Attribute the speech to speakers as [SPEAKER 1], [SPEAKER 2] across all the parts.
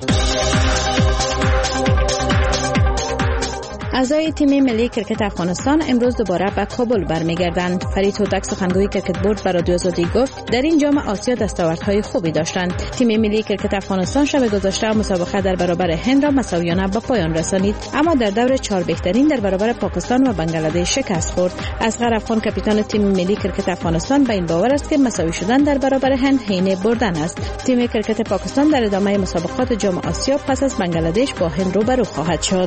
[SPEAKER 1] اعضای تیم ملی کرکت افغانستان امروز دوباره به کابل برمیگردند. فرید هوتک سخنگوی کرکت بورد به رادیو آزادی گفت در این جام آسیا دستاوردهای خوبی داشتند. تیم ملی کرکت افغانستان شب گذشته مسابقه در برابر هند را مساویانه به پایان رسانید، اما در دور 4 بهترین در برابر پاکستان و بنگلادش شکست خورد. اصغر افغان کاپیتان تیم ملی کرکت افغانستان به این باور است که مساوی شدن در برابر هند حین بردن است. تیم کرکت پاکستان در ادامه مسابقات جام آسیا پس از بنگلادش با هند روبرو خواهد شد.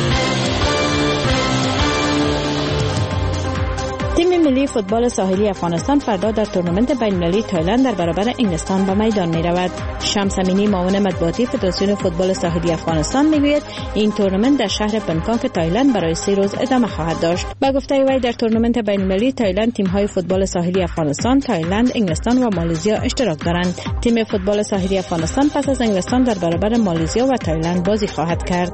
[SPEAKER 1] تیم ملی فوتبال ساحلی افغانستان فردا در تورنمنت بین‌المللی تایلند در برابر انگلستان به میدان می‌رود. شمس امینی معاون مطبوعاتی فدراسیون فوتبال ساحلی افغانستان میگوید این تورنمنت در شهر بنکاک تایلند برای 3 روز ادامه خواهد داشت. با گفته وی در تورنمنت بین‌المللی تایلند تیم‌های فوتبال ساحلی افغانستان، تایلند، انگلستان و مالزیا اشتراک دارند. تیم فوتبال ساحلی افغانستان پس از انگلستان در برابر مالزیا و تایلند بازی خواهد کرد.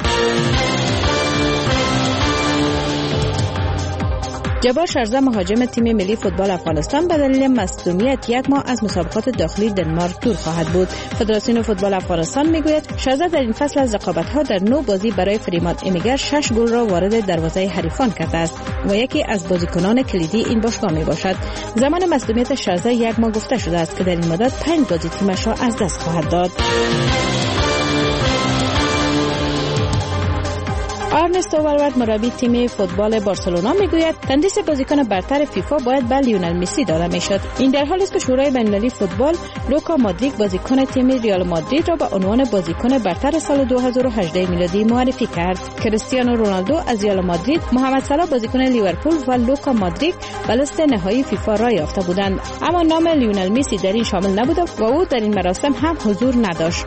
[SPEAKER 1] جبار شرزه مهاجم تیم ملی فوتبال افغانستان به دلیل مصدومیت 1 ماه از مسابقات داخلی دنمارک دور خواهد بود. فدراسیون فوتبال افغانستان میگوید شرزه در این فصل از رقابت‌ها در 9 بازی برای فریماد امیگر 6 گل را وارد دروازه حریفان کرده است و یکی از بازیکنان کلیدی این باشگاه میباشد. زمان مصدومیت شرزه 1 ماه گفته شده است که در این مدت 5 بازی تیمش را از دست خواهد داد. آرنستو والورد مربی تیم فوتبال بارسلونا میگوید تندیس بازیکن برتر فیفا باید به لیونل مسی داده میشد. این در حالی است که شورای بین‌المللی فوتبال لوکا مودریک بازیکن تیم ریال مادرید را به عنوان بازیکن برتر سال 2018 میلادی معرفی کرد. کریستیانو رونالدو از ریال مادرید، محمد صلاح بازیکن لیورپول و لوکا مودریک به لیست نهایی فیفا را یافته بودند، اما نام لیونل مسی در این شامل نبود و او در این مراسم هم حضور نداشت.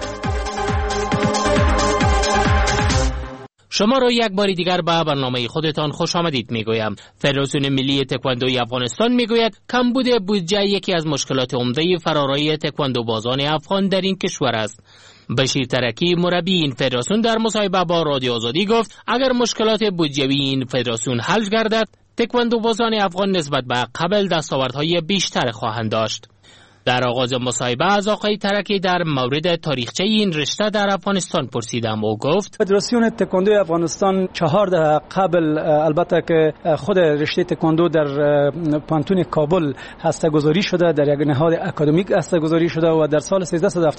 [SPEAKER 2] شما را یک بار دیگر به برنامه خودتان خوش آمدید میگویم. فدراسیون ملی تکواندوی افغانستان میگوید کمبود بودجه یکی از مشکلات عمده فرارای تکواندو بازان افغان در این کشور است. بشیر ترکی مربی این فدراسیون در مصاحبه با رادیو آزادی گفت اگر مشکلات بودجوی این فدراسیون حل گردد تکواندو بازان افغان نسبت به قبل دستاوردهای بیشتر خواهند داشت. در آغاز مصاحبه از آقای ترکی در مورد تاریخچه این رشته در افغانستان پرسیدم. او گفت
[SPEAKER 3] فدراسیون تکواندو افغانستان 4 دهه قبل البته که خود رشته تکواندو در پانتون کابل هسته‌گذاری شده، در یک نهاد اکادمیک هسته‌گذاری شده و در سال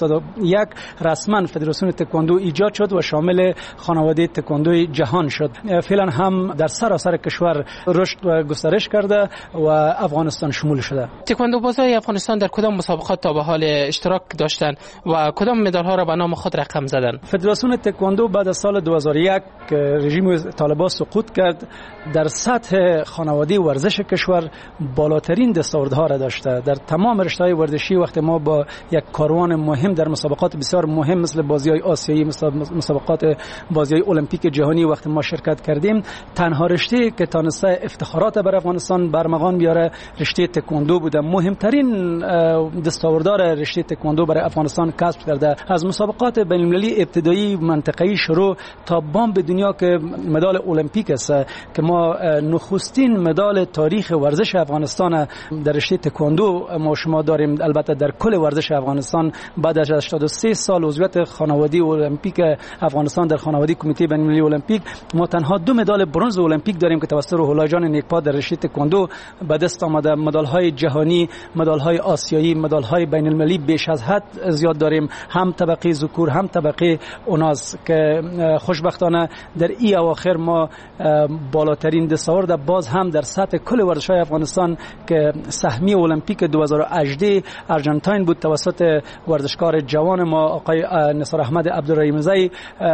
[SPEAKER 3] 1371 رسما فدراسیون تکواندو ایجاد شد و شامل خانواده تکواندوی جهان شد. فعلا هم در سراسر کشور رشد و گسترش کرده و افغانستان شمول شده.
[SPEAKER 2] تکواندو بازای افغانستان در کدام مسابقات تا به حال اشتراک داشتن و کدام مدال ها را به نام خود رقم زدن؟
[SPEAKER 3] فدراسیون تکواندو بعد از سال 2001 رژیم طالبان سقوط کرد، در سطح خانواده ورزش کشور بالاترین دستاوردها را داشته. در تمام رشته‌های ورزشی وقتی ما با یک کاروان مهم در مسابقات بسیار مهم مثل بازی‌های آسیایی، مثل مسابقات بازی‌های المپیک جهانی وقتی ما شرکت کردیم، تنها رشته‌ای که تانسته افتخارات بر افغانستان برمغان بیاره رشته تکواندو بوده. مهمترین دستاوردار رشته تکواندو برای افغانستان کسب کرده. از مسابقات بین‌المللی ابتدایی منطقه‌ای شروع تا بام به دنیا که مدال المپیک است که ما نخستین مدال تاریخ ورزش افغانستان در رشته تکواندو ما شما داریم. البته در کل ورزش افغانستان بعد از 83 سال عضویت خانواده المپیک افغانستان در خانواده کمیته بین‌المللی المپیک ما تنها 2 مدال برنز المپیک داریم که توسط روح الله جان نیکپا در رشته تکواندو به دست آمده. مدال‌های جهانی، مدال‌های آسیایی، مدال‌های بین‌المللی بیش از حد زیاد داریم، هم طبقه ذکور هم طبقه اناث، که خوشبختانه در این اواخر ما بالاترین دستاورد باز هم در سطح کل ورزش‌های افغانستان که سهمیه المپیک 2018 ارژانتین بود توسط ورزشکار جوان ما آقای نثار احمد عبدالرحیم‌زی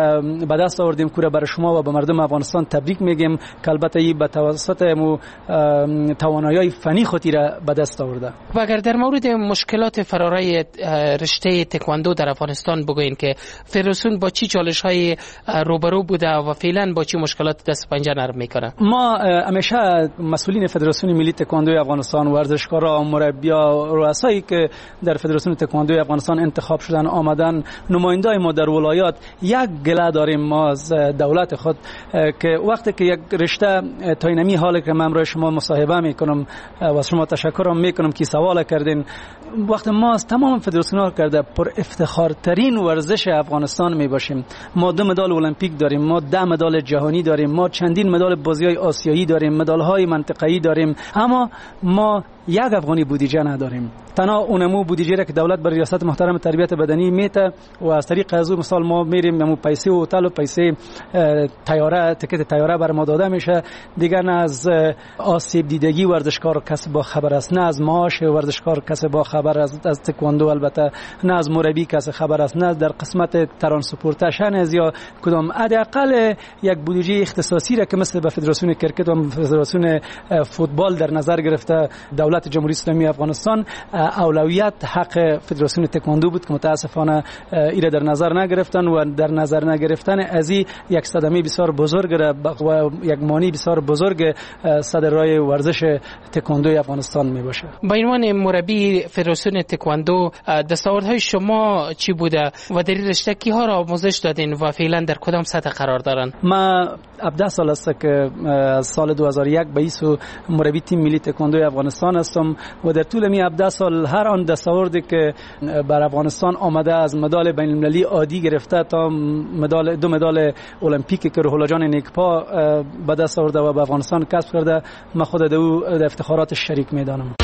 [SPEAKER 3] به دست آوردیم. کوره برای شما و به مردم افغانستان تبریک میگیم که البته این به توسط توانایی فنی خودی را به دست آورده.
[SPEAKER 2] و اگر در مورد مشکلات فرارای رشته تکواندو در افغانستان بگوین که فدراسیون با چی چالش‌های روبرو بوده و فعلا با چی مشکلات دست پنجه نرم میکنه؟
[SPEAKER 3] ما همیشه مسئولین فدراسیون ملی تکواندو افغانستان، ورزشکارا، مربیان، رؤسایی که در فدراسیون تکواندو افغانستان انتخاب شدن آمدن، نمایندای ما در ولایات، یک گله داریم ما از دولت خود که وقتی که یک رشته تا اینمی حالی که من برای شما مصاحبه میکنم و شما تشکرم میکنم که سوال کردین، وقت ما از تمام فدراسیون‌ها کرده پر افتخارترین ورزش افغانستان می باشیم. ما 2 مدال المپیک داریم، ما 10 مدال جهانی داریم، ما چندین مدال بازی‌های آسیایی داریم، مدال‌های منطقه‌ای داریم، اما ما یک افغانی بودجه نداریم. تنها اونمو بودجه را که دولت برای ریاست محترم تربیت بدنی میته و از طریق از مثال ما میریم همون پیسه هتل و پیسه طیاره، تکت طیاره بر ما داده میشه. دیگر نه از آسیب دیدگی ورزشکار کسی با خبر است، نه از معاش ورزشکار کسی با خبر است، از تکواندو البته نه از مربی کسی خبر است، نه در قسمت ترانسپورتشن از یا کدام. حداقل یک بودجه اختصاصی را که مثل به فدراسیون کرکت و فدراسیون فوتبال در نظر گرفته دولت جمهوری اسلامی افغانستان، اولویت حق فدراسیون تکواندو بود که متاسفانه ایره در نظر نگرفتن و در نظر نگرفتن از یک صدمه بسیار بزرگ و یک مانی بسیار بزرگ صدر راه ورزش تکواندو افغانستان می باشه.
[SPEAKER 2] با عنوان مربی فدراسیون تکواندو دستاوردهای شما چی بوده و در این رشته کیها را آموزش دادین و فعلا در کدام سطح قرار دارن؟
[SPEAKER 3] ما 17 سال است که از سال 2001 رئیس مربی تیم ملی تکواندو افغانستان هستم و در طول می 17 سال هر آن دستاوردی که بر افغانستان آمده از مدال بین المللی عادی گرفته تا مدال 2 مدال المپیکی که روح الله جان نیکپا به دست آورده و به افغانستان کسب کرده، من خود در افتخارات شریک میدانم.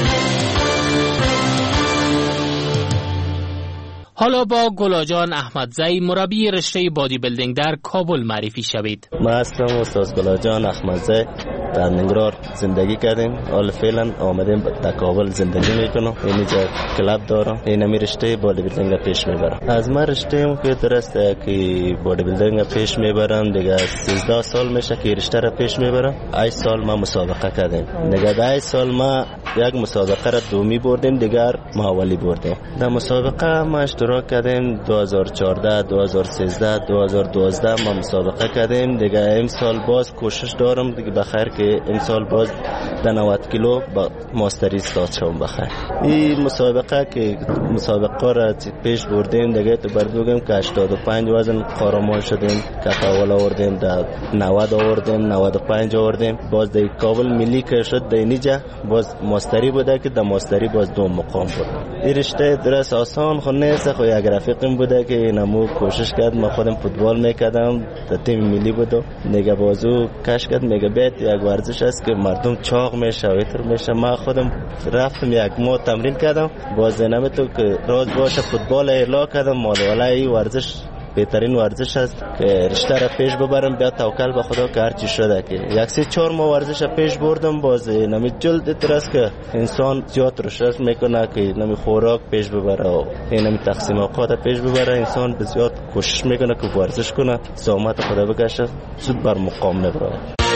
[SPEAKER 2] حالا با گلاجان احمدزی مربی رشته بادی بیلدینگ در کابل معرفی شوید.
[SPEAKER 4] ما هستم استاد گلاجان احمدزی، در ننگرهار زندگی کردیم، حالا فعلا آمدیم در کابل زندگی میکنم. اینجا کلاب دارم، اینمی رشته بادی بیلدینگ پیش میبرم. از من رشته که درسته که بادی بیلدینگ پیش میبرم دیگه 13 سال میشه که رشته را پیش میبرم. 8 سال ما مسابقه کردیم، دیگه 8 سال ما یک مسابقه را دومی بردیم، دیگر ما اولی بردیم. در مسابقه ما اشتراک کردیم 2014 2013 2012 ما مسابقه کردیم. دیگه امسال باز کوشش دارم دیگه بخیر که امسال باز در 90 کیلو با ماستری استاد شوم بخیر. این مسابقه که مسابقه را پیش بردیم دیگه تو بر بگم که 85 وزن قهرمان شدیم، کف اول آوردیم، در 90 آوردیم، 95 آوردیم. باز در کابل ملی که شد در اینجا باز ماستری بوده که در ماستری باز 2 مقام بود. این رشته درست آسان خود نیست، خو یک رفیقم بوده که اینمو کوشش کرد. ما خودم فوتبال میکردم در تیم ملی بودم، دیگه بازو کش کرد میگه بیت یک ورزش است که مردم چاق میشه و ایتر میشه. ما خودم رفتم یک ماه تمرین کردم، باز نمیتو که روز باشه فوتبال ایلا کردم. مادوالا این ورزش بهترین ورزش است که رشته را پیش ببرم، بیا توکل به خدا که هرچی شده که یک 3-4 ماه ورزش پیش بردم. باز نمی جلد درست که انسان زیاد رشد میکنه که نمی خوراک پیش ببره و نمی تقسیم اوقات پیش ببره. انسان بسیار کوشش میکنه که ورزش کنه، سلامت خدا بکشه، زود بر مقام میبره.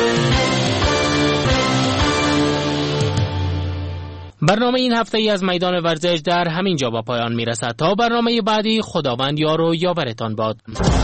[SPEAKER 2] برنامه این هفته ای از میدان ورزش در همین جا با پایان میرسد. تا برنامه بعدی خداوند یار و یاورتان باد.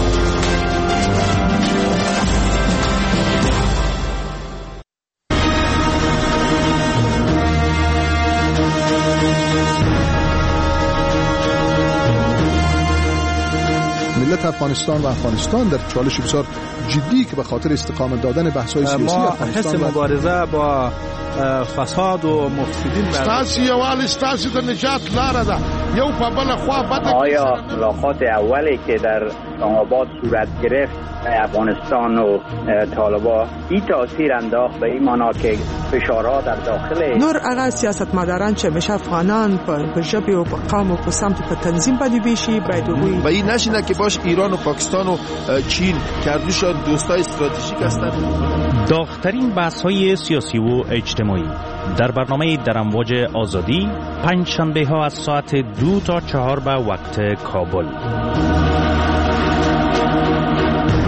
[SPEAKER 5] ملت افغانستان و افغانستان در چالش بسیار جدی که به خاطر استقامت دادن بحث‌های سیاسی افغانستان
[SPEAKER 6] حس مبارزه با فساد و مفسدین
[SPEAKER 7] ستاسي یوال ستاسي د نجات لاره ده یو په بل خوا بده.
[SPEAKER 8] آیا ملاقات اولی که در اسلام آباد صورت گرفت افغانستان و طالبان این تاثیر انداخت به این معنا که فشارها در داخل
[SPEAKER 9] نور هغه سیاستمداران چې همیشه افغانان په ژبې او په قوم او په سمت په تنظیم باندې بیشي باید وي
[SPEAKER 5] و این نشینه که باش ایران و پاکستان و چین کردوشان دوستای استراتژیک هستند.
[SPEAKER 10] داغ‌ترین بحث‌های سیاسی و اجتماعی در برنامه در امواج آزادی پنج شنبه ها از ساعت 2 تا 4 به وقت کابل.